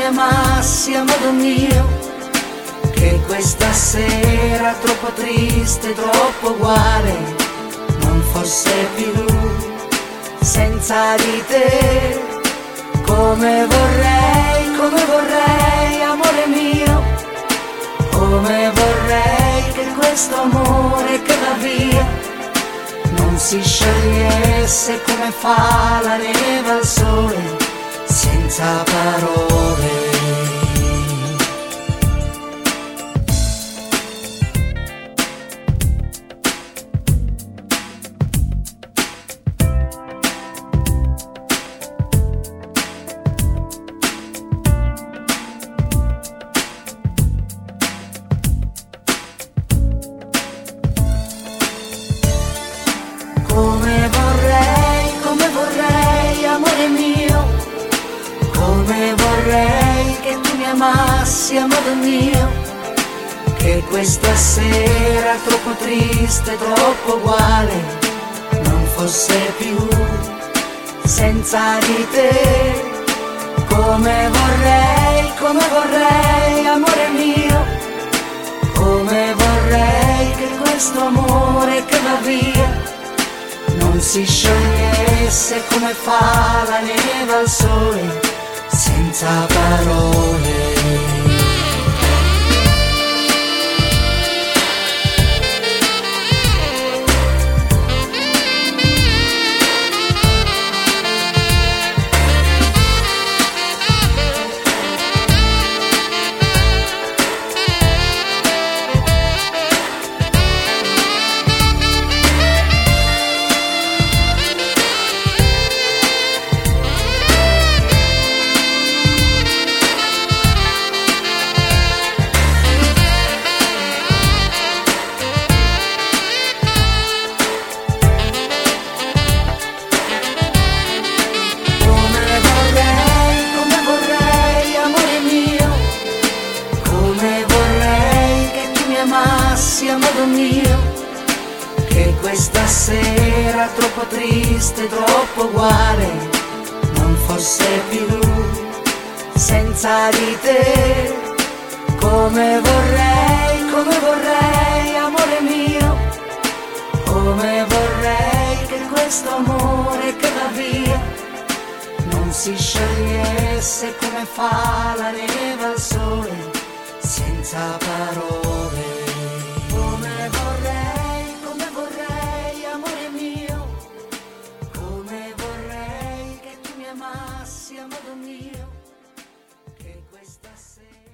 amassi a modo mio, che questa sera troppo triste, troppo uguale non fosse più senza di te. Come vorrei, amore mio, come vorrei che questo amore che va via non si sciogliesse come fa la neve al sole, senza parole. Come vorrei, amore mio, come vorrei che tu mi amassi a modo mio, che questa sera troppo triste, troppo uguale non fosse più senza di te. Come vorrei, amore mio, come vorrei che questo amore che va via non si sciogliesse come fa la neve al sole, senza parole. A modo mio, che questa sera troppo triste, troppo uguale non fosse più senza di te. Come vorrei, amore mio, come vorrei che questo amore che va via non si sciogliesse come fa la neve al sole, senza parole. Come vorrei, amore mio, come vorrei che tu mi amassi a modo mio, che questa sera